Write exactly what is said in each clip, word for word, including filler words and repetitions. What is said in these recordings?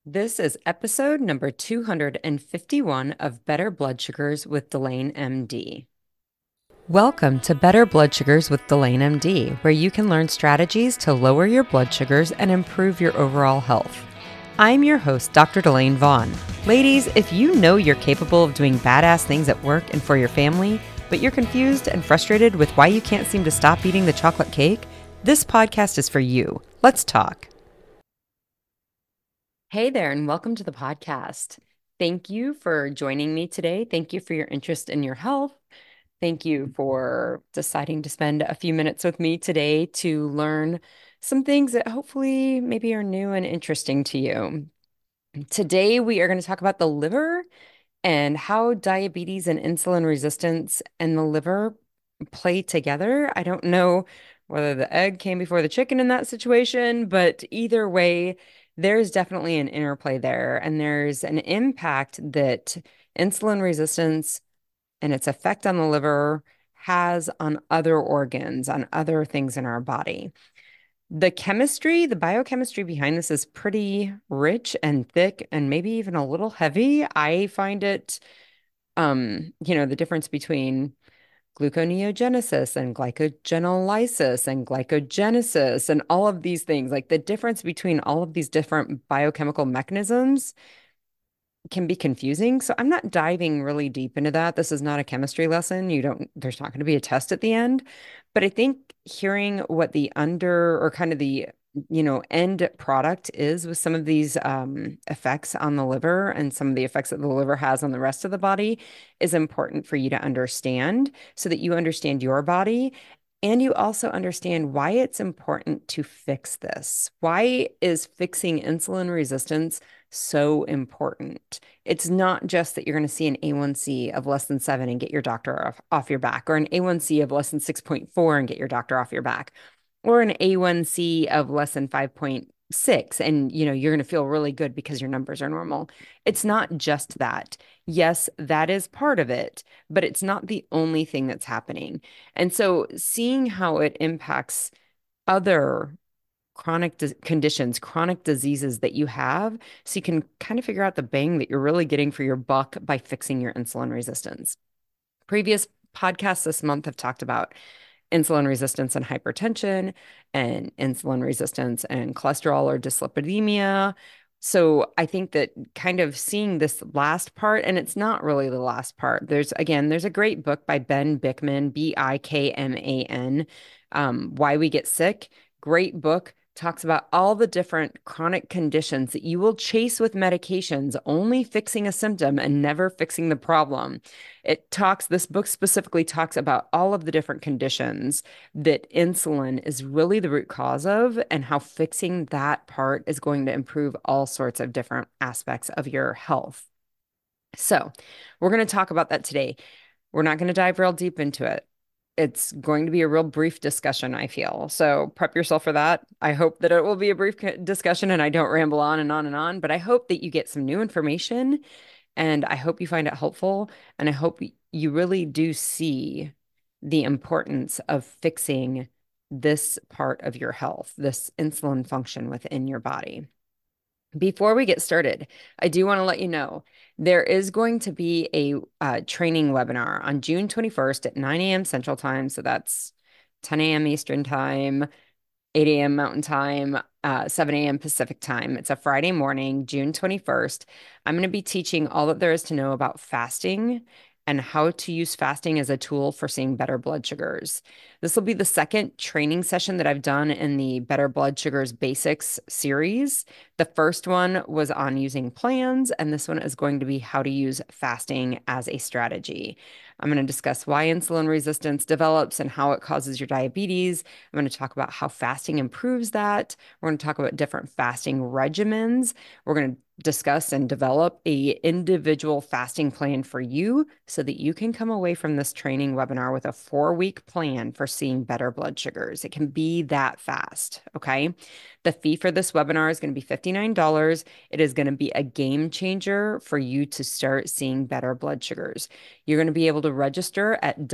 This is episode number two hundred fifty-one of Better Blood Sugars with Delane M D. Welcome to Better Blood Sugars with Delane M D, where you can learn strategies to lower your blood sugars and improve your overall health. I'm your host, Doctor Delane Vaughn. Ladies, if you know you're capable of doing badass things at work and for your family, but you're confused and frustrated with why you can't seem to stop eating the chocolate cake, this podcast is for you. Let's talk. Hey there, and welcome to the podcast. Thank you for joining me today. Thank you for your interest in your health. Thank you for deciding to spend a few minutes with me today to learn some things that hopefully maybe are new and interesting to you. Today, we are going to talk about the liver and how diabetes and insulin resistance and the liver play together. I don't know whether the egg came before the chicken in that situation, but either way, there's definitely an interplay there. And there's an impact that insulin resistance and its effect on the liver has on other organs, on other things in our body. The chemistry, the biochemistry behind this is pretty rich and thick and maybe even a little heavy. I find it, um, you know, the difference between gluconeogenesis and glycogenolysis and glycogenesis and all of these things, like the difference between all of these different biochemical mechanisms can be confusing. So I'm not diving really deep into that. This is not a chemistry lesson. You don't, there's not going to be a test at the end. But I think hearing what the under or kind of the, you know, end product is with some of these um, effects on the liver and some of the effects that the liver has on the rest of the body is important for you to understand so that you understand your body. And you also understand why it's important to fix this. Why is fixing insulin resistance so important? It's not just that you're going to see an A one C of less than seven and get your doctor off, off your back, or an A one C of less than six point four and get your doctor off your back, or an A one C of less than five point six and you know you're going to feel really good because your numbers are normal. It's not just that. Yes, that is part of it, but it's not the only thing that's happening. And so seeing how it impacts other chronic dis- conditions, chronic diseases that you have, so you can kind of figure out the bang that you're really getting for your buck by fixing your insulin resistance. Previous podcasts this month have talked about insulin resistance and hypertension and insulin resistance and cholesterol or dyslipidemia. So I think that kind of seeing this last part, and it's not really the last part. There's again, there's a great book by Ben Bikman, B I K M A N, um, Why We Get Sick. Great book. Talks about all the different chronic conditions that you will chase with medications, only fixing a symptom and never fixing the problem. It talks, this book specifically talks about all of the different conditions that insulin is really the root cause of and how fixing that part is going to improve all sorts of different aspects of your health. So, we're going to talk about that today. We're not going to dive real deep into it. It's going to be a real brief discussion, I feel. So prep yourself for that. I hope that it will be a brief discussion and I don't ramble on and on and on, but I hope that you get some new information and I hope you find it helpful. And I hope you really do see the importance of fixing this part of your health, this insulin function within your body. Before we get started, I do want to let you know there is going to be a uh, training webinar on June twenty-first at nine a m Central Time. So that's ten a m Eastern Time, eight a m Mountain Time, uh, seven a m Pacific Time. It's a Friday morning, June twenty-first. I'm going to be teaching all that there is to know about fasting and how to use fasting as a tool for seeing better blood sugars. This will be the second training session that I've done in the Better Blood Sugars Basics series. The first one was on using plans, and this one is going to be how to use fasting as a strategy. I'm going to discuss why insulin resistance develops and how it causes your diabetes. I'm going to talk about how fasting improves that. We're going to talk about different fasting regimens. We're going to discuss and develop a individual fasting plan for you so that you can come away from this training webinar with a four-week plan for seeing better blood sugars. It can be that fast, okay? The fee for this webinar is going to be fifty-nine dollars. It is going to be a game changer for you to start seeing better blood sugars. You're going to be able to register at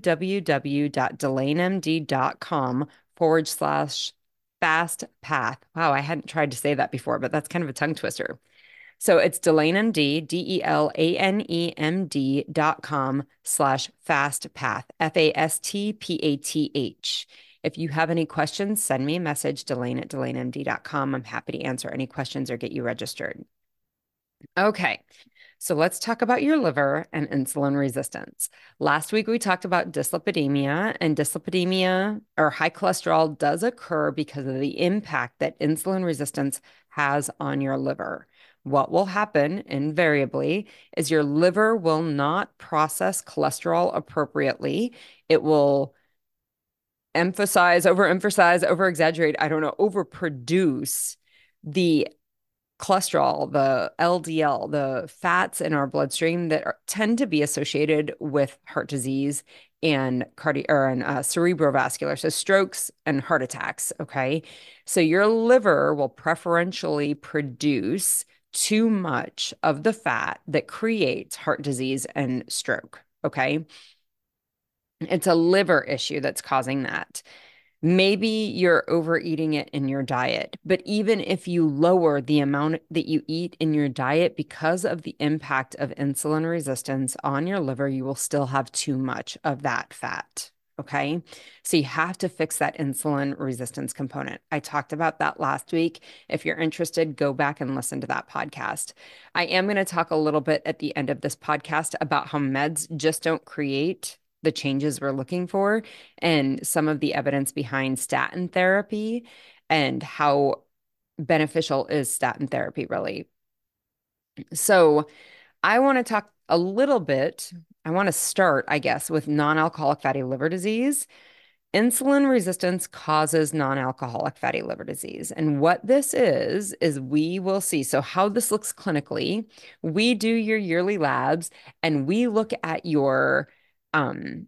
www.delanemd.com forward slash fast path. Wow, I hadn't tried to say that before, but that's kind of a tongue twister. So it's DelaneMD, D E L A N E M D dot com slash FASTPATH, F A S T P A T H. If you have any questions, send me a message, Delane at delane M D dot com. I'm happy to answer any questions or get you registered. Okay, so let's talk about your liver and insulin resistance. Last week we talked about dyslipidemia, and dyslipidemia or high cholesterol does occur because of the impact that insulin resistance has on your liver. What will happen invariably is your liver will not process cholesterol appropriately. It will emphasize, overemphasize, overexaggerate, I don't know, overproduce the cholesterol, the L D L, the fats in our bloodstream that are, tend to be associated with heart disease and cardio or and, uh, cerebrovascular, so strokes and heart attacks. Okay, so your liver will preferentially produce too much of the fat that creates heart disease and stroke. Okay, it's a liver issue that's causing that. Maybe you're overeating it in your diet, but even if you lower the amount that you eat in your diet because of the impact of insulin resistance on your liver, you will still have too much of that fat. Okay. So you have to fix that insulin resistance component. I talked about that last week. If you're interested, go back and listen to that podcast. I am going to talk a little bit at the end of this podcast about how meds just don't create the changes we're looking for and some of the evidence behind statin therapy and how beneficial is statin therapy really. So, I want to talk a little bit. I want to start, I guess, with non-alcoholic fatty liver disease. Insulin resistance causes non-alcoholic fatty liver disease. And what this is, is we will see. So, how this looks clinically, we do your yearly labs and we look at your um,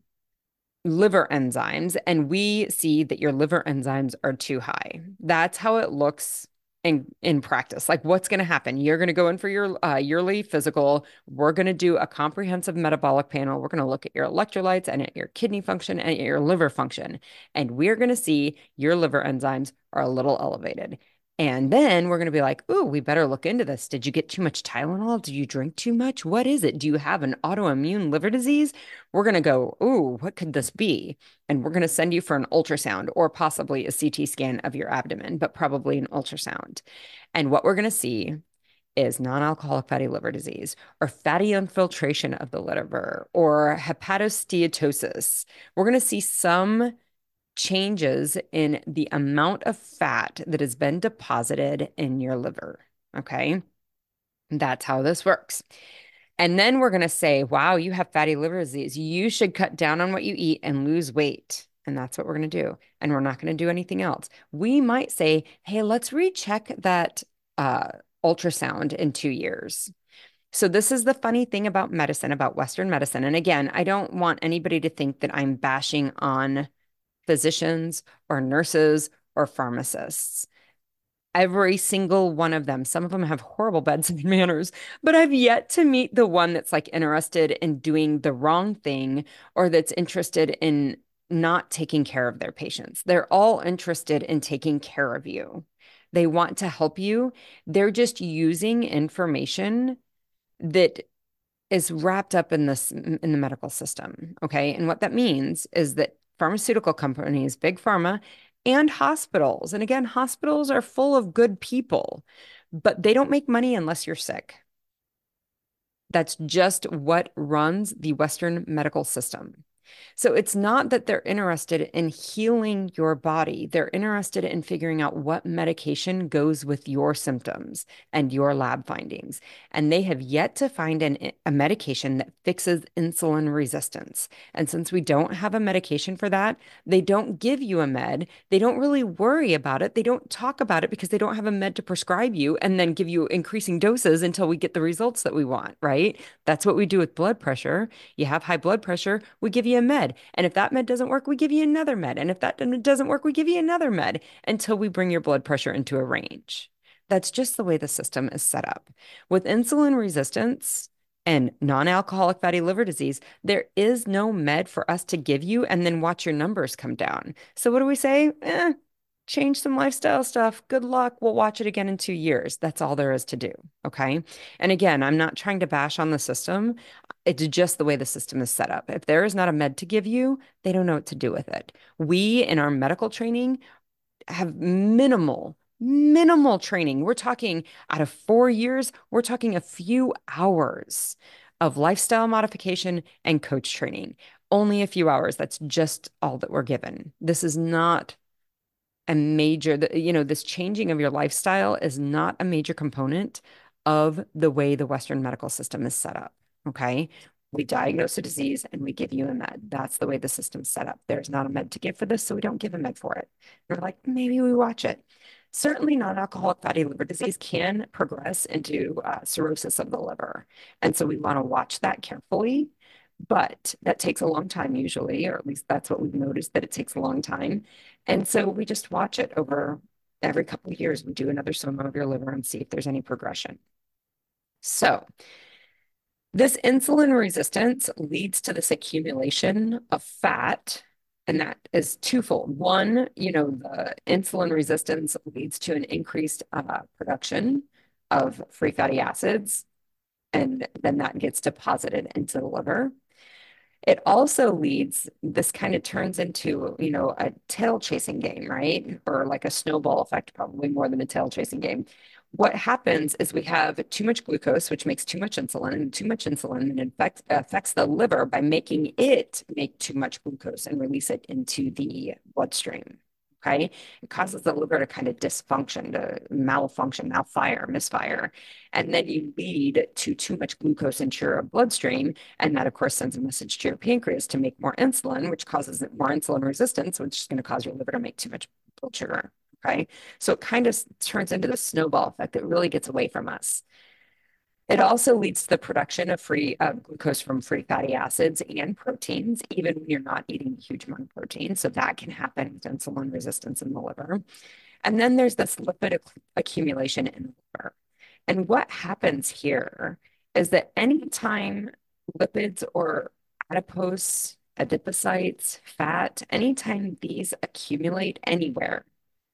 liver enzymes and we see that your liver enzymes are too high. That's how it looks in in practice. Like what's going to happen? You're going to go in for your uh, yearly physical. We're going to do a comprehensive metabolic panel. We're going to look at your electrolytes and at your kidney function and at your liver function. And we're going to see your liver enzymes are a little elevated. And then we're going to be like, ooh, we better look into this. Did you get too much Tylenol? Did you drink too much? What is it? Do you have an autoimmune liver disease? We're going to go, ooh, what could this be? And we're going to send you for an ultrasound or possibly a C T scan of your abdomen, but probably an ultrasound. And what we're going to see is non-alcoholic fatty liver disease or fatty infiltration of the liver or hepatosteatosis. We're going to see some changes in the amount of fat that has been deposited in your liver. Okay. That's how this works. And then we're going to say, wow, you have fatty liver disease. You should cut down on what you eat and lose weight. And that's what we're going to do. And we're not going to do anything else. We might say, hey, let's recheck that uh, ultrasound in two years. So, this is the funny thing about medicine, about Western medicine. And again, I don't want anybody to think that I'm bashing on physicians or nurses or pharmacists. Every single one of them. Some of them have horrible bedside manners, but I've yet to meet the one that's like interested in doing the wrong thing or that's interested in not taking care of their patients. They're all interested in taking care of you. They want to help you. They're just using information that is wrapped up in this in the medical system. Okay. And what that means is that pharmaceutical companies, big pharma, and hospitals, and again, hospitals are full of good people, but they don't make money unless you're sick. That's just what runs the Western medical system. So it's not that they're interested in healing your body. They're interested in figuring out what medication goes with your symptoms and your lab findings. And they have yet to find an, a medication that fixes insulin resistance. And since we don't have a medication for that, they don't give you a med. They don't really worry about it. They don't talk about it because they don't have a med to prescribe you and then give you increasing doses until we get the results that we want, right? That's what we do with blood pressure. You have high blood pressure, we give you a med. And if that med doesn't work, we give you another med. And if that doesn't work, we give you another med until we bring your blood pressure into a range. That's just the way the system is set up. With insulin resistance and non-alcoholic fatty liver disease, there is no med for us to give you and then watch your numbers come down. So what do we say? Eh, change some lifestyle stuff. Good luck. We'll watch it again in two years. That's all there is to do. Okay. And again, I'm not trying to bash on the system. It's just the way the system is set up. If there is not a med to give you, they don't know what to do with it. We, in our medical training, have minimal, minimal training. We're talking out of four years, we're talking a few hours of lifestyle modification and coach training. Only a few hours. That's just all that we're given. This is not a major, you know, this changing of your lifestyle is not a major component of the way the Western medical system is set up. Okay. We diagnose a disease and we give you a med. That's the way the system's set up. There's not a med to give for this, so we don't give a med for it. We're like, maybe we watch it. Certainly, non-alcoholic fatty liver disease can progress into uh, cirrhosis of the liver. And so we want to watch that carefully. But that takes a long time usually, or at least that's what we've noticed, that it takes a long time. And so we just watch it over every couple of years. We do another sono of your liver and see if there's any progression. So this insulin resistance leads to this accumulation of fat, and that is twofold. One, you know, the insulin resistance leads to an increased uh, production of free fatty acids, and then that gets deposited into the liver. It also leads, this kind of turns into, you know, a tail chasing game, right? Or like a snowball effect, probably more than a tail chasing game. What happens is we have too much glucose, which makes too much insulin, and too much insulin affects, affects the liver by making it make too much glucose and release it into the bloodstream. Okay. It causes the liver to kind of dysfunction, to malfunction, malfire, misfire. And then you lead to too much glucose into your bloodstream. And that, of course, sends a message to your pancreas to make more insulin, which causes more insulin resistance, which is going to cause your liver to make too much blood sugar. Okay. So it kind of turns into the snowball effect that really gets away from us. It also leads to the production of free uh, glucose from free fatty acids and proteins, even when you're not eating a huge amount of protein. So that can happen with insulin resistance in the liver. And then there's this lipid ac accumulation in the liver. And what happens here is that anytime lipids or adipose, adipocytes, fat, anytime these accumulate anywhere,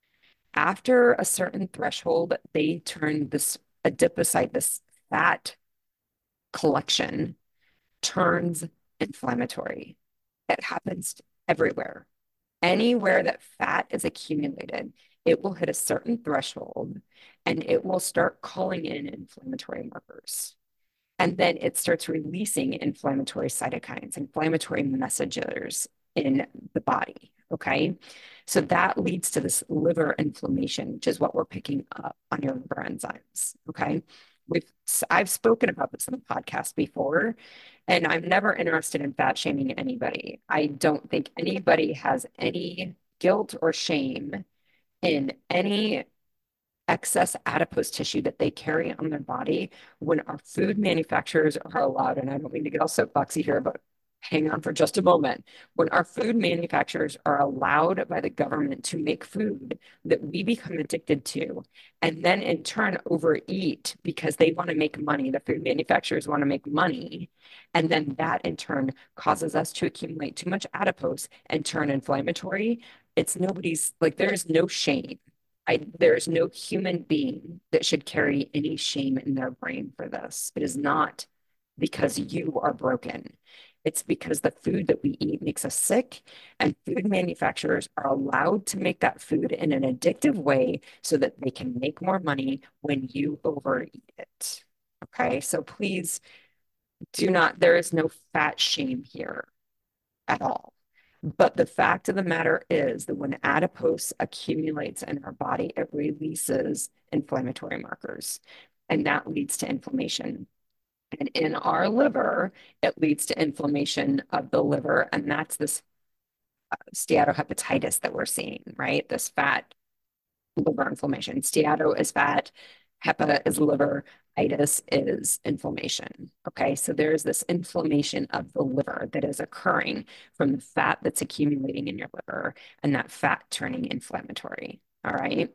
after a certain threshold, they turn this adipocyte, this fat collection, turns inflammatory. It happens everywhere. Anywhere that fat is accumulated, it will hit a certain threshold and it will start calling in inflammatory markers. And then it starts releasing inflammatory cytokines, inflammatory messengers in the body. Okay. So that leads to this liver inflammation, which is what we're picking up on your liver enzymes. Okay. We've, I've spoken about this in the podcast before, and I'm never interested in fat shaming anybody. I don't think anybody has any guilt or shame in any excess adipose tissue that they carry on their body when our food manufacturers are allowed. And I don't mean to get all soapboxy here, but hang on for just a moment. When our food manufacturers are allowed by the government to make food that we become addicted to, and then in turn overeat because they want to make money, the food manufacturers want to make money, and then that in turn causes us to accumulate too much adipose and turn inflammatory. It's nobody's, like, there's no shame. I, there is no human being that should carry any shame in their brain for this. It is not because you are broken. It's because the food that we eat makes us sick, and food manufacturers are allowed to make that food in an addictive way so that they can make more money when you overeat it. Okay, so please do not, there is no fat shame here at all. But the fact of the matter is that when adipose accumulates in our body, it releases inflammatory markers, and that leads to inflammation. And in our liver, it leads to inflammation of the liver, and that's this uh, steatohepatitis that we're seeing, right? This fat liver inflammation. Steato is fat, hepa is liver, itis is inflammation. Okay, so there's this inflammation of the liver that is occurring from the fat that's accumulating in your liver and that fat turning inflammatory. All right,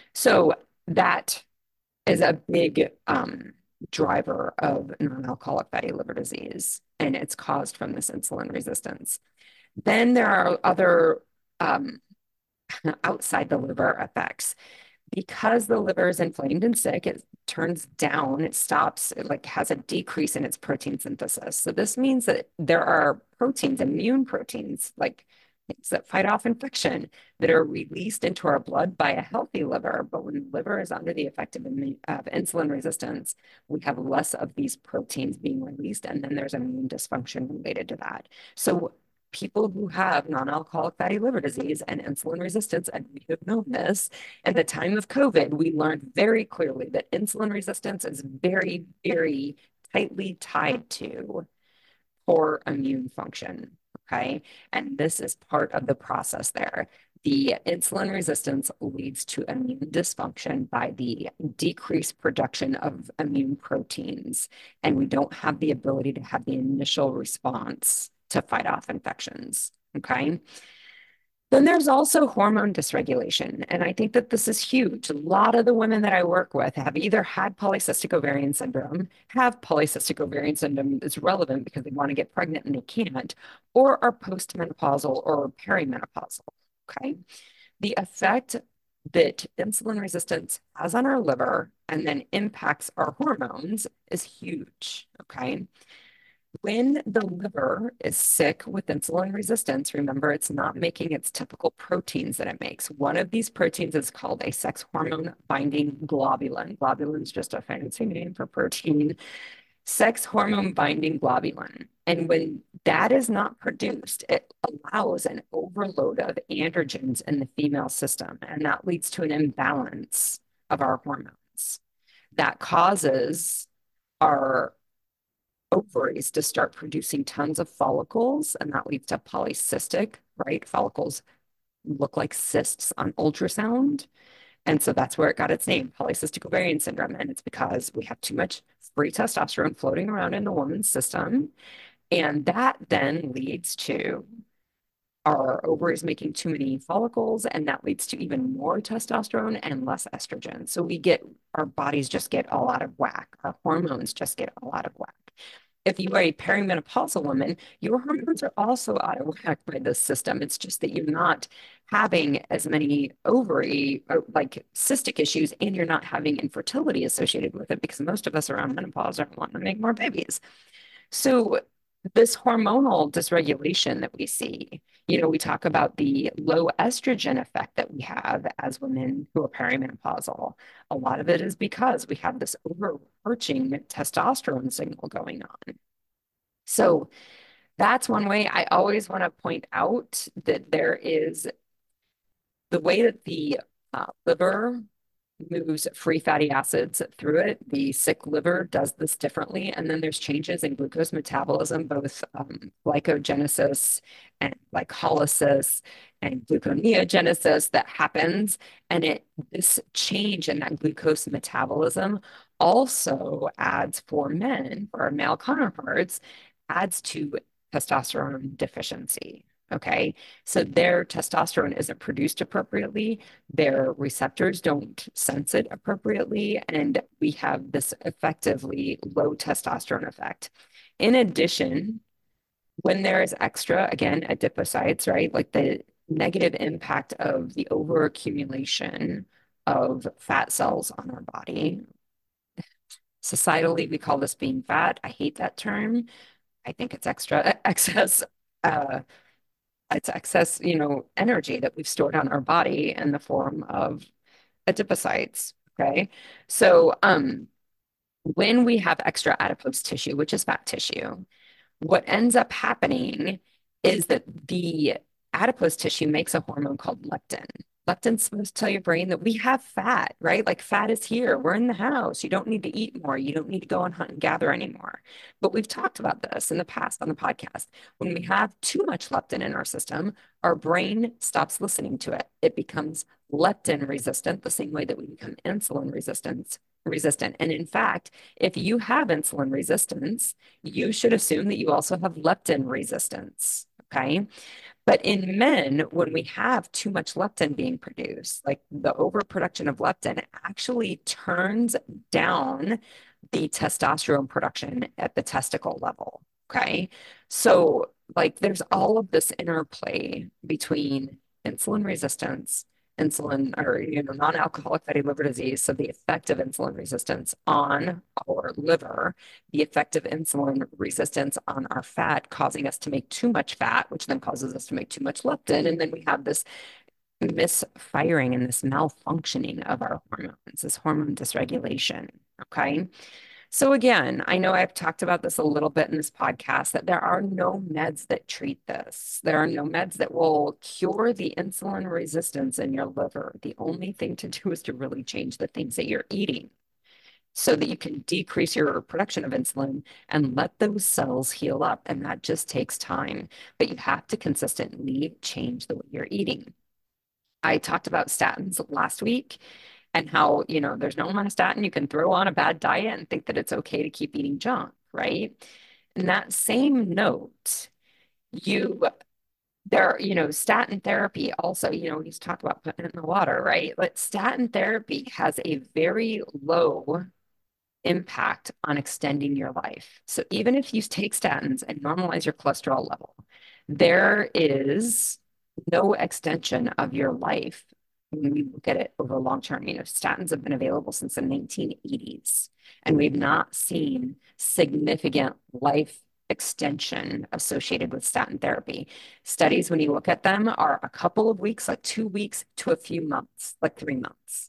so that is a big um, driver of non-alcoholic fatty liver disease, and it's caused from this insulin resistance. Then there are other um, outside the liver effects. Because the liver is inflamed and sick, it turns down, it stops, it like has a decrease in its protein synthesis. So this means that there are proteins, immune proteins, like things that fight off infection, that are released into our blood by a healthy liver. But when the liver is under the effect of, of insulin resistance, we have less of these proteins being released, and then there's immune dysfunction related to that. So people who have non-alcoholic fatty liver disease and insulin resistance, and we have known this, at the time of COVID, we learned very clearly that insulin resistance is very, very tightly tied to poor immune function. Okay. And this is part of the process there. The insulin resistance leads to immune dysfunction by the decreased production of immune proteins. And we don't have the ability to have the initial response to fight off infections. Okay. Then there's also hormone dysregulation. And I think that this is huge. A lot of the women that I work with have either had polycystic ovarian syndrome, have polycystic ovarian syndrome that's relevant because they want to get pregnant and they can't, or are postmenopausal or perimenopausal. Okay. The effect that insulin resistance has on our liver and then impacts our hormones is huge. Okay. When the liver is sick with insulin resistance, remember it's not making its typical proteins that it makes. One of these proteins is called a sex hormone binding globulin. Globulin is just a fancy name for protein. Sex hormone binding globulin. And when that is not produced, it allows an overload of androgens in the female system, and that leads to an imbalance of our hormones. That causes our ovaries to start producing tons of follicles, and that leads to polycystic, right? Follicles look like cysts on ultrasound. And so that's where it got its name, polycystic ovarian syndrome. And it's because we have too much free testosterone floating around in the woman's system. And that then leads to our ovaries making too many follicles, and that leads to even more testosterone and less estrogen. So we get, our bodies just get all out of whack. Our hormones just get all out of whack. If you are a perimenopausal woman, your hormones are also out of whack by this system. It's just that you're not having as many ovary or like cystic issues, and you're not having infertility associated with it because most of us around menopause are wanting to make more babies. So this hormonal dysregulation that we see, you know, we talk about the low estrogen effect that we have as women who are perimenopausal. A lot of it is because we have this overarching testosterone signal going on. So that's one way. I always want to point out that there is the way that the uh, liver moves free fatty acids through it. The sick liver does this differently. And then there's changes in glucose metabolism, both um, glycogenesis and glycolysis and gluconeogenesis that happens. And it this change in that glucose metabolism also adds for men, for our male counterparts, adds to testosterone deficiency. Okay. So their testosterone isn't produced appropriately, their receptors don't sense it appropriately, and we have this effectively low testosterone effect. In addition, when there is extra, again, adipocytes, right, like the negative impact of the overaccumulation of fat cells on our body. Societally, we call this being fat. I hate that term. I think it's extra excess uh, it's excess, you know, energy that we've stored on our body in the form of adipocytes. Okay. So um, when we have extra adipose tissue, which is fat tissue, what ends up happening is that the adipose tissue makes a hormone called leptin. Leptin's supposed to tell your brain that we have fat, right? Like fat is here. We're in the house. You don't need to eat more. You don't need to go and hunt and gather anymore. But we've talked about this in the past on the podcast. When we have too much leptin in our system, our brain stops listening to it. It becomes leptin resistant, the same way that we become insulin resistant. Resistant. And in fact, if you have insulin resistance, you should assume that you also have leptin resistance. Okay. But in men, when we have too much leptin being produced, like the overproduction of leptin actually turns down the testosterone production at the testicle level. Okay. So, like, there's all of this interplay between insulin resistance, insulin or you know non-alcoholic fatty liver disease, so the effect of insulin resistance on our liver, the effect of insulin resistance on our fat, causing us to make too much fat, which then causes us to make too much leptin, and then we have this misfiring and this malfunctioning of our hormones, this hormone dysregulation. Okay. So again, I know I've talked about this a little bit in this podcast that there are no meds that treat this. There are no meds that will cure the insulin resistance in your liver. The only thing to do is to really change the things that you're eating so that you can decrease your production of insulin and let those cells heal up. And that just takes time, but you have to consistently change the way you're eating. I talked about statins last week and how, you know, there's no amount of statin you can throw on a bad diet and think that it's okay to keep eating junk, right? In that same note, you there, you know, statin therapy also, you know, he's talked about putting it in the water, right? But statin therapy has a very low impact on extending your life. So even if you take statins and normalize your cholesterol level, there is no extension of your life when we look at it over long term. You know, statins have been available since the nineteen eighties, and we've not seen significant life extension associated with statin therapy. Studies, when you look at them, are a couple of weeks, like two weeks to a few months, like three months.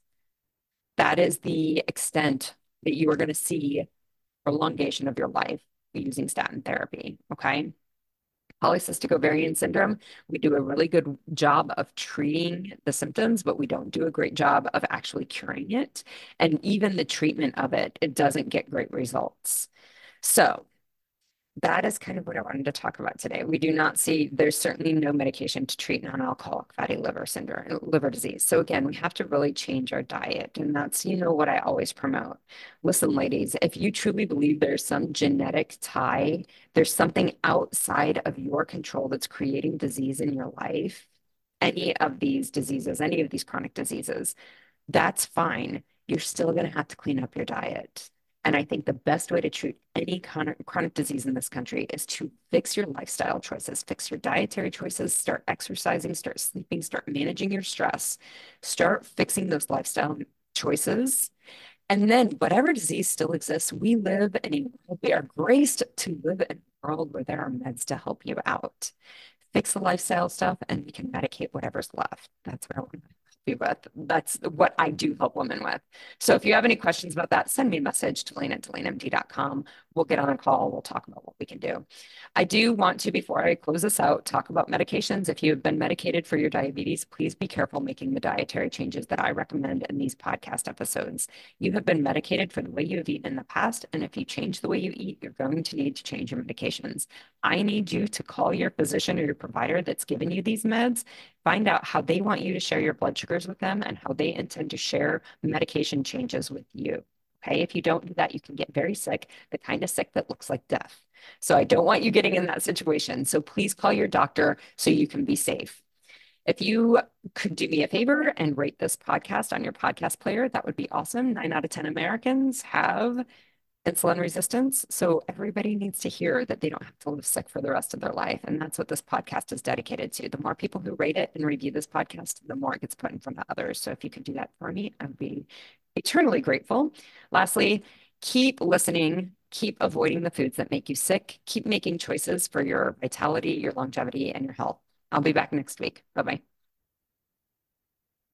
That is the extent that you are going to see prolongation of your life using statin therapy. Okay. Polycystic ovarian syndrome, we do a really good job of treating the symptoms, but we don't do a great job of actually curing it. And even the treatment of it, it doesn't get great results. So that is kind of what I wanted to talk about today. We do not see, there's certainly no medication to treat non-alcoholic fatty liver syndrome, liver disease. So again, we have to really change our diet. And that's, you know, what I always promote. Listen, ladies, if you truly believe there's some genetic tie, there's something outside of your control that's creating disease in your life, any of these diseases, any of these chronic diseases, that's fine. You're still going to have to clean up your diet. And I think the best way to treat any chronic, chronic disease in this country is to fix your lifestyle choices, fix your dietary choices, start exercising, start sleeping, start managing your stress, start fixing those lifestyle choices. And then whatever disease still exists, we live in a world, we are graced to live in a world where there are meds to help you out. Fix the lifestyle stuff and we can medicate whatever's left. That's what I want to help you with. That's what I do help women with. So if you have any questions about that, send me a message to Lane at delane m d dot com. We'll get on a call. We'll talk about what we can do. I do want to, before I close this out, talk about medications. If you have been medicated for your diabetes, please be careful making the dietary changes that I recommend in these podcast episodes. You have been medicated for the way you have eaten in the past, and if you change the way you eat, you're going to need to change your medications. I need you to call your physician or your provider that's given you these meds, find out how they want you to share your blood sugars with them and how they intend to share medication changes with you. Okay, if you don't do that, you can get very sick, the kind of sick that looks like death. So I don't want you getting in that situation. So please call your doctor so you can be safe. If you could do me a favor and rate this podcast on your podcast player, that would be awesome. Nine out of ten Americans have insulin resistance. So everybody needs to hear that they don't have to live sick for the rest of their life. And that's what this podcast is dedicated to. The more people who rate it and review this podcast, the more it gets put in front of others. So if you could do that for me, I'd be eternally grateful. Lastly, keep listening, keep avoiding the foods that make you sick, keep making choices for your vitality, your longevity, and your health. I'll be back next week. Bye-bye.